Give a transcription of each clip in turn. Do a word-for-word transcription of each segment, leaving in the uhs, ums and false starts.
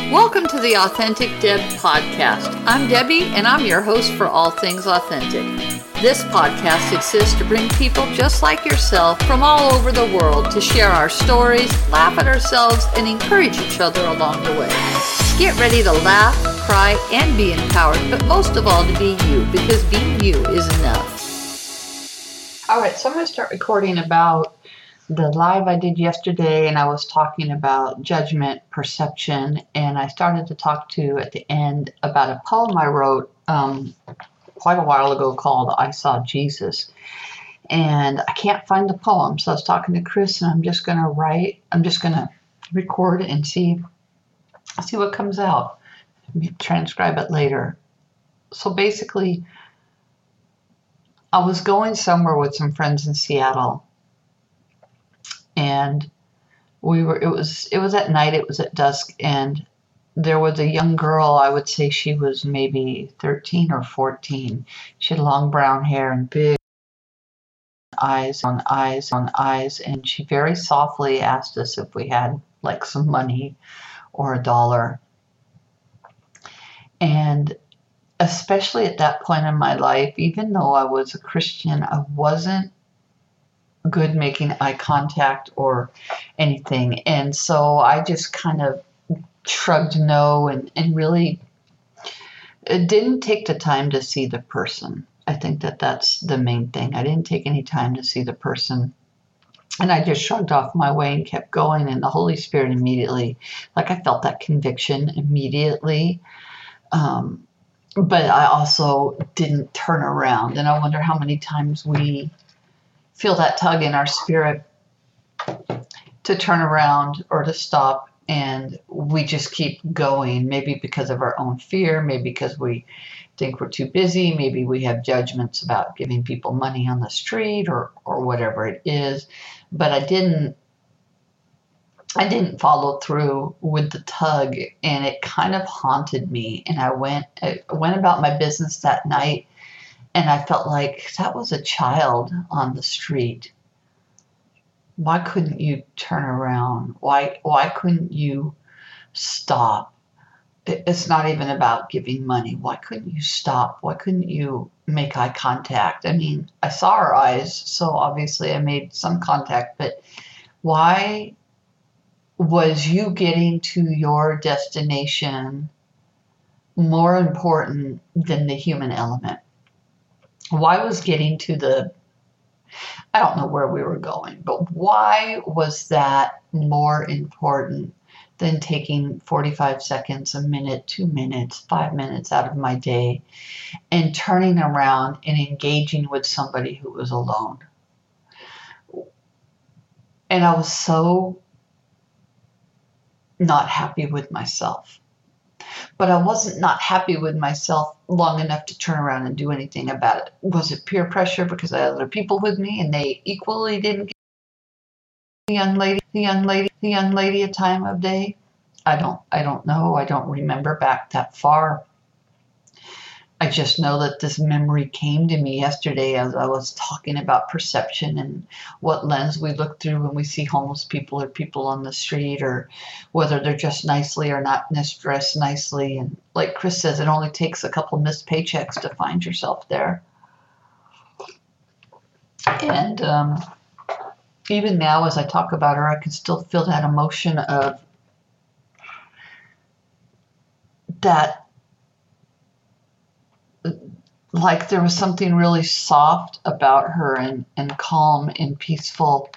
Welcome to the Authentic Deb podcast. I'm Debbie, and I'm your host for All Things Authentic. This podcast exists to bring people just like yourself from all over the world to share our stories, laugh at ourselves, and encourage each other along the way. Get ready to laugh, cry, and be empowered, but most of all to be you, because being you is enough. All right, so I'm going to start recording about the live I did yesterday, and I was talking about judgment, perception, and I started to talk to, at the end, about a poem I wrote um, quite a while ago called I Saw Jesus. And I can't find the poem, so I was talking to Chris, and I'm just going to write, I'm just going to record and see, see what comes out. Transcribe it later. So basically, I was going somewhere with some friends in Seattle, and we were, it was, it was at night, it was at dusk, and there was a young girl, I would say she was maybe thirteen or fourteen. She had long brown hair and big eyes on eyes on eyes, and she very softly asked us if we had like some money or a dollar. And especially at that point in my life, even though I was a Christian, I wasn't good making eye contact or anything. And so I just kind of shrugged no and, and really it didn't take the time to see the person. I think that that's the main thing. I didn't take any time to see the person. And I just shrugged off my way and kept going. And the Holy Spirit immediately, like I felt that conviction immediately. Um, but I also didn't turn around. And I wonder how many times we feel that tug in our spirit to turn around or to stop, and we just keep going, maybe because of our own fear, maybe because we think we're too busy, maybe we have judgments about giving people money on the street or or whatever it is. But I didn't I didn't follow through with the tug, and it kind of haunted me, and I went I went about my business that night. And I felt like that was a child on the street. Why couldn't you turn around? Why why couldn't you stop? It's not even about giving money. Why couldn't you stop? Why couldn't you make eye contact? I mean, I saw her eyes, so obviously I made some contact, but why was you getting to your destination more important than the human element? Why was getting to the, I don't know where we were going, but why was that more important than taking forty-five seconds, a minute, two minutes, five minutes out of my day and turning around and engaging with somebody who was alone? And I was so not happy with myself. But I wasn't not happy with myself long enough to turn around and do anything about it. Was it peer pressure because I had other people with me and they equally didn't give the young lady, the young lady, the young lady a time of day? I don't, I don't know. I don't remember back that far. I just know that this memory came to me yesterday as I was talking about perception and what lens we look through when we see homeless people or people on the street, or whether they're dressed nicely or not dressed nicely. And like Chris says, it only takes a couple missed paychecks to find yourself there. And um, even now, as I talk about her, I can still feel that emotion of that. Like there was something really soft about her and, and calm and peaceful.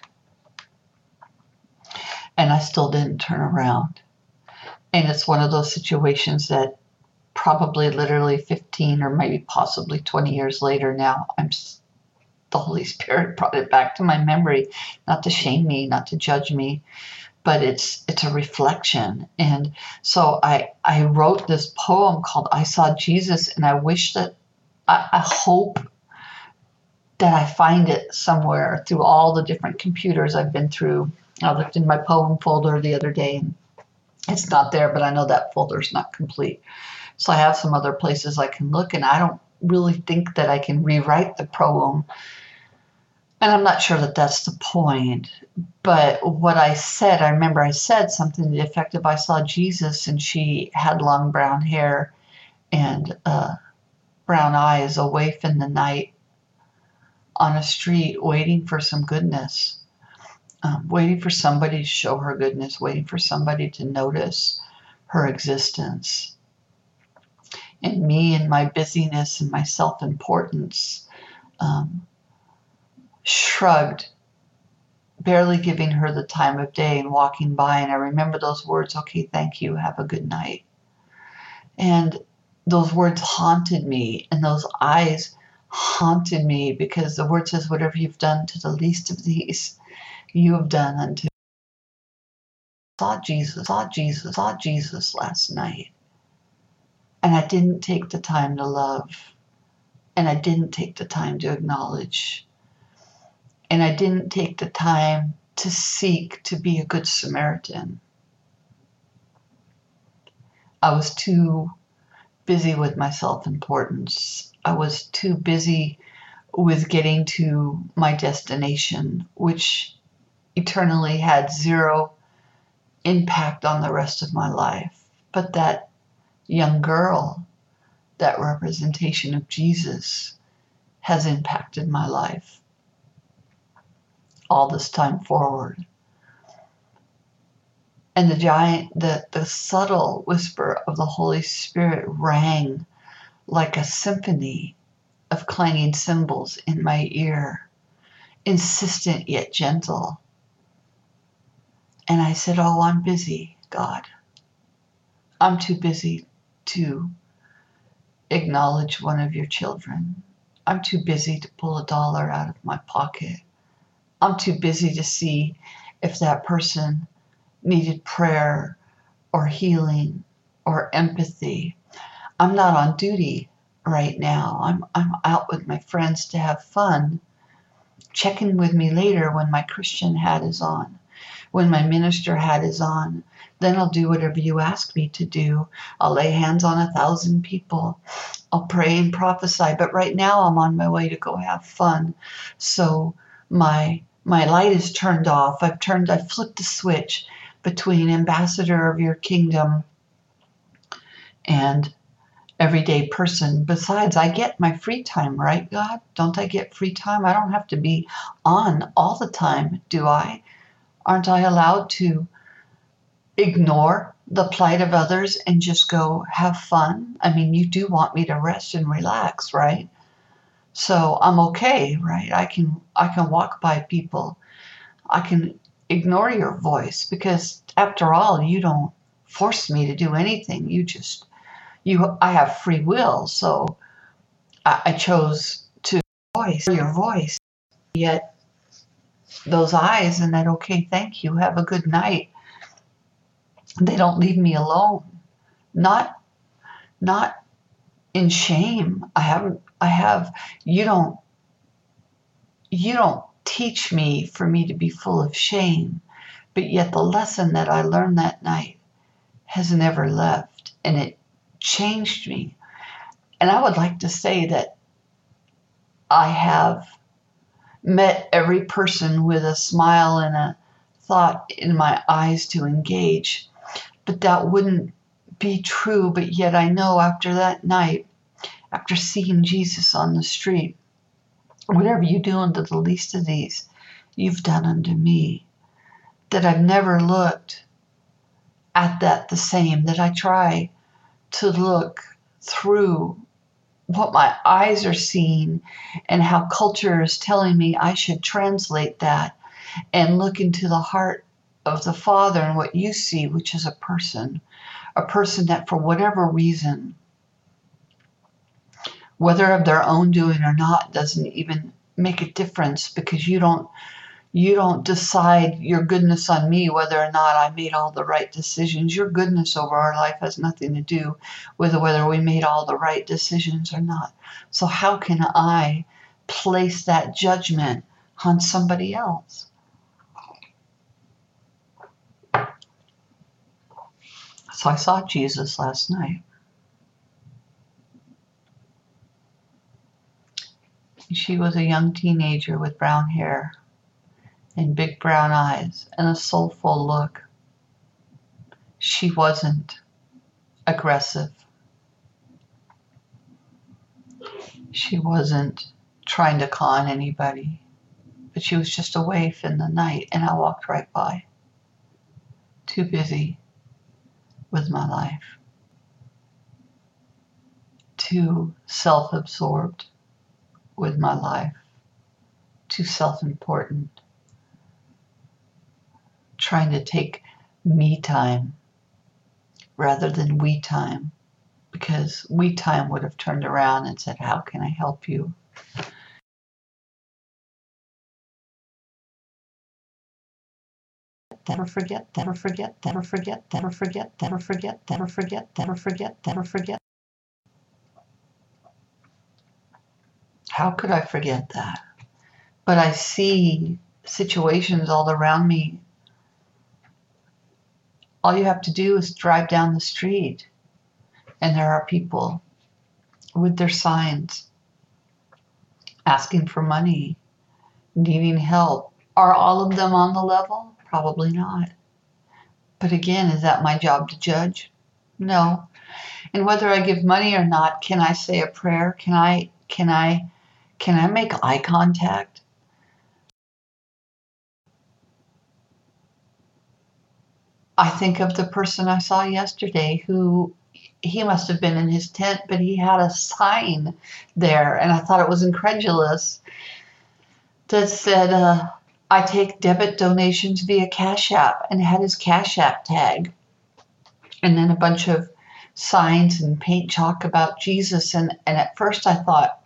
And I still didn't turn around. And it's one of those situations that probably literally fifteen or maybe possibly twenty years later now, I'm the Holy Spirit brought it back to my memory, not to shame me, not to judge me, but it's it's a reflection. And so I, I wrote this poem called I Saw Jesus, and I wish that I, I hope that I find it somewhere through all the different computers I've been through. I looked in my poem folder the other day, and it's not there, but I know that folder is not complete. So I have some other places I can look, and I don't really think that I can rewrite the poem And I'm not sure that that's the point, but what I said, I remember I said something to the effect of, I saw Jesus and she had long brown hair and uh, brown eyes, a waif in the night on a street waiting for some goodness, um, waiting for somebody to show her goodness, waiting for somebody to notice her existence. And me and my busyness and my self-importance um, shrugged, barely giving her the time of day and walking by. And I remember those words, okay, thank you, have a good night. And those words haunted me, and those eyes haunted me, because the word says, whatever you've done to the least of these, you have done unto me. I saw Jesus, saw Jesus, saw Jesus last night. And I didn't take the time to love. And I didn't take the time to acknowledge. And I didn't take the time to seek to be a good Samaritan. I was too busy with my self-importance. I was too busy with getting to my destination, which eternally had zero impact on the rest of my life. But that young girl, that representation of Jesus, has impacted my life all this time forward. And the giant, the, the subtle whisper of the Holy Spirit rang like a symphony of clanging cymbals in my ear, insistent yet gentle. And I said, oh, I'm busy, God. I'm too busy to acknowledge one of your children. I'm too busy to pull a dollar out of my pocket. I'm too busy to see if that person needed prayer or healing or empathy. I'm not on duty right now. I'm, I'm out with my friends to have fun. Check in with me later when my Christian hat is on, when my minister hat is on. Then I'll do whatever you ask me to do. I'll lay hands on a thousand people. I'll pray and prophesy. But right now I'm on my way to go have fun. So my my light is turned off. I've turned, I've flipped the switch between ambassador of your kingdom and everyday person. Besides, I get my free time, right, God? Don't I get free time? I don't have to be on all the time, do I? Aren't I allowed to ignore the plight of others and just go have fun? I mean, you do want me to rest and relax, right? So I'm okay, right? I can I can walk by people. I can ignore your voice, because after all, you don't force me to do anything. You just you I have free will, so I, I chose to voice your voice. Yet those eyes and that okay, thank you, have a good night, they don't leave me alone. Not not in shame. I haven't I have you don't you don't teach me for me to be full of shame, but yet the lesson that I learned that night has never left, and it changed me. And I would like to say that I have met every person with a smile and a thought in my eyes to engage, but that wouldn't be true. But yet I know after that night, after seeing Jesus on the street, whatever you do unto the least of these, you've done unto me, that I've never looked at that the same, that I try to look through what my eyes are seeing and how culture is telling me I should translate that, and look into the heart of the Father and what you see, which is a person, a person that for whatever reason, whether of their own doing or not, doesn't even make a difference, because you don't you don't decide your goodness on me whether or not I made all the right decisions. Your goodness over our life has nothing to do with whether we made all the right decisions or not. So how can I place that judgment on somebody else? So I saw Jesus last night. She She was a young teenager with brown hair and big brown eyes and a soulful look. She wasn't aggressive. She wasn't trying to con anybody, but she was just a waif in the night, and I walked right by, too busy with my life, too self-absorbed with my life, too self-important, trying to take me time rather than we time, because we time would have turned around and said, how can I help you? Never forget, never forget, never forget, never forget, never forget, never forget, never forget, never forget. How could I forget that? But I see situations all around me. All you have to do is drive down the street, and there are people with their signs asking for money, needing help. Are all of them on the level? Probably not. But again, is that my job to judge? No. And whether I give money or not, can I say a prayer? Can I, can I, can I make eye contact? I think of the person I saw yesterday who, he must have been in his tent, but he had a sign there, and I thought it was incredulous, that said, uh, I take debit donations via Cash App, and had his Cash App tag. And then a bunch of signs and paint chalk about Jesus. And, and at first I thought,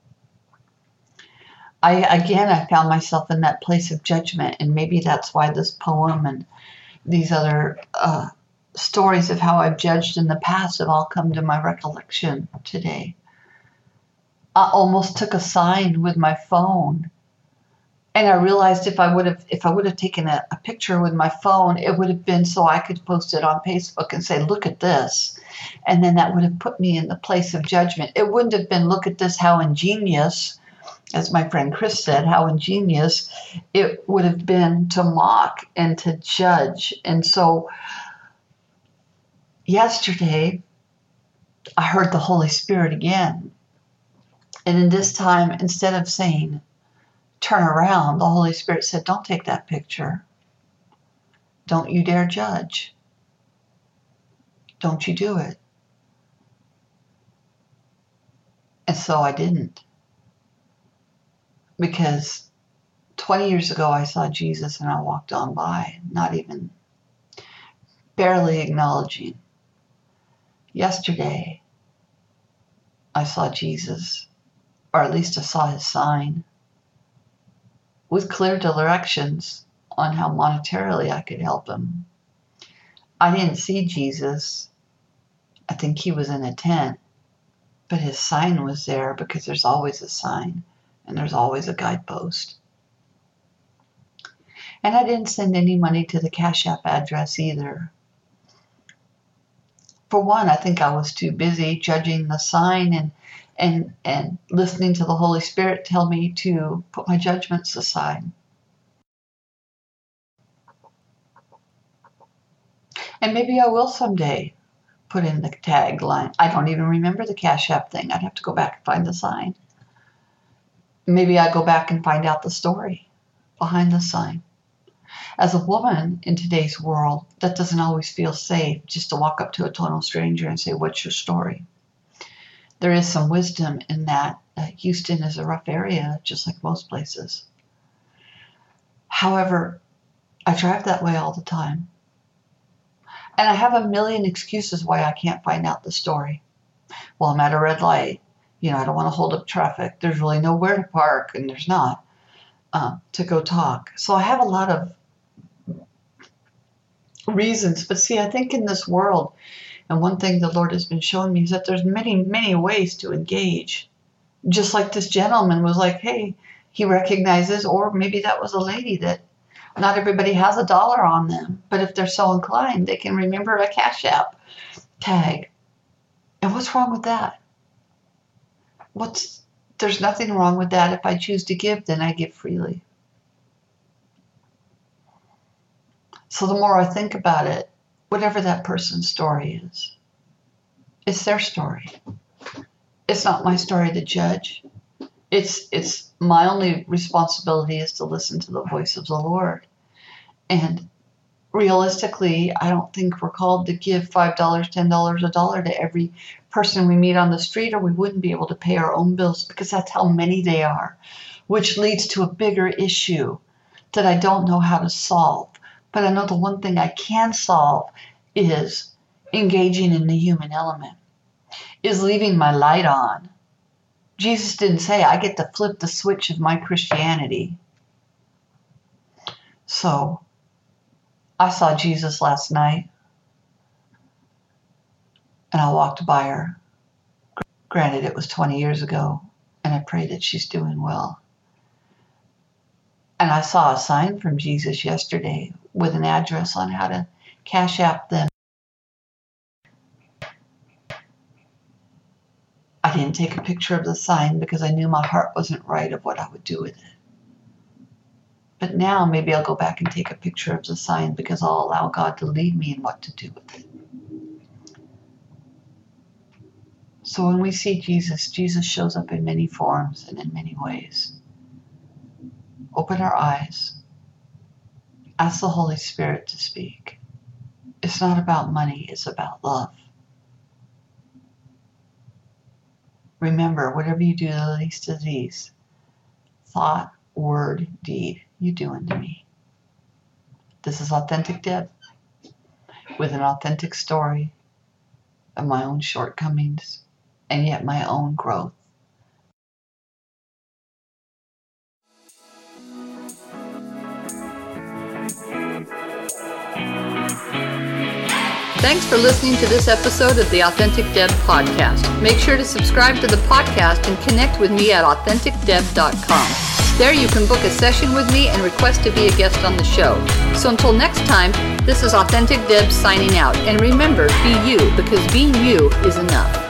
I again, I found myself in that place of judgment. And maybe that's why this poem and these other uh, stories of how I've judged in the past have all come to my recollection today. I almost took a sign with my phone. And I realized if I would have if I would have taken a, a picture with my phone, it would have been so I could post it on Facebook and say, look at this. And then that would have put me in the place of judgment. It wouldn't have been, look at this, how ingenious, as my friend Chris said, how ingenious. It would have been to mock and to judge. And so yesterday, I heard the Holy Spirit again. And in this time, instead of saying, turn around, the Holy Spirit said, don't take that picture. Don't you dare judge. Don't you do it. And so I didn't. Because twenty years ago I saw Jesus and I walked on by, not even barely acknowledging. Yesterday I saw Jesus, or at least I saw his sign, with clear directions on how monetarily I could help him. I didn't see Jesus. I think he was in a tent, but his sign was there, because there's always a sign and there's always a guidepost. And I didn't send any money to the Cash App address either. For one, I think I was too busy judging the sign and and and listening to the Holy Spirit tell me to put my judgments aside. And maybe I will someday put in the tagline. I don't even remember the Cash App thing. I'd have to go back and find the sign. Maybe I go back and find out the story behind the sign. As a woman in today's world, that doesn't always feel safe, just to walk up to a total stranger and say, what's your story? There is some wisdom in that. Uh, Houston is a rough area, just like most places. However, I drive that way all the time. And I have a million excuses why I can't find out the story. Well, I'm at a red light. You know, I don't want to hold up traffic. There's really nowhere to park, and there's not, uh, to go talk. So I have a lot of reasons. But see, I think in this world, and one thing the Lord has been showing me is that there's many, many ways to engage. Just like this gentleman was like, hey, he recognizes, or maybe that was a lady, that not everybody has a dollar on them, but if they're so inclined, they can remember a Cash App tag. And what's wrong with that? What's there's nothing wrong with that. If I choose to give, then I give freely. So the more I think about it, whatever that person's story is, it's their story. It's not my story to judge. It's it's my only responsibility is to listen to the voice of the Lord. And realistically, I don't think we're called to give five dollars, ten dollars, a dollar to every person we meet on the street, or we wouldn't be able to pay our own bills, because that's how many they are, which leads to a bigger issue that I don't know how to solve. But I know the one thing I can solve is engaging in the human element, is leaving my light on. Jesus didn't say I get to flip the switch of my Christianity. So I saw Jesus last night, and I walked by her. Granted, it was twenty years ago, and I pray that she's doing well. And I saw a sign from Jesus yesterday with an address on how to Cash App them. I didn't take a picture of the sign because I knew my heart wasn't right of what I would do with it. But now maybe I'll go back and take a picture of the sign, because I'll allow God to lead me in what to do with it. So when we see Jesus, Jesus shows up in many forms and in many ways. Open our eyes. Ask the Holy Spirit to speak. It's not about money, it's about love. Remember, whatever you do to the least of these, thought, word, deed, you do unto me. This is Authentic Deb, with an authentic story of my own shortcomings and yet my own growth. Thanks for listening to this episode of the Authentic Deb podcast. Make sure to subscribe to the podcast and connect with me at authentic deb dot com. There you can book a session with me and request to be a guest on the show. So until next time, this is Authentic Deb signing out. And remember, be you, because being you is enough.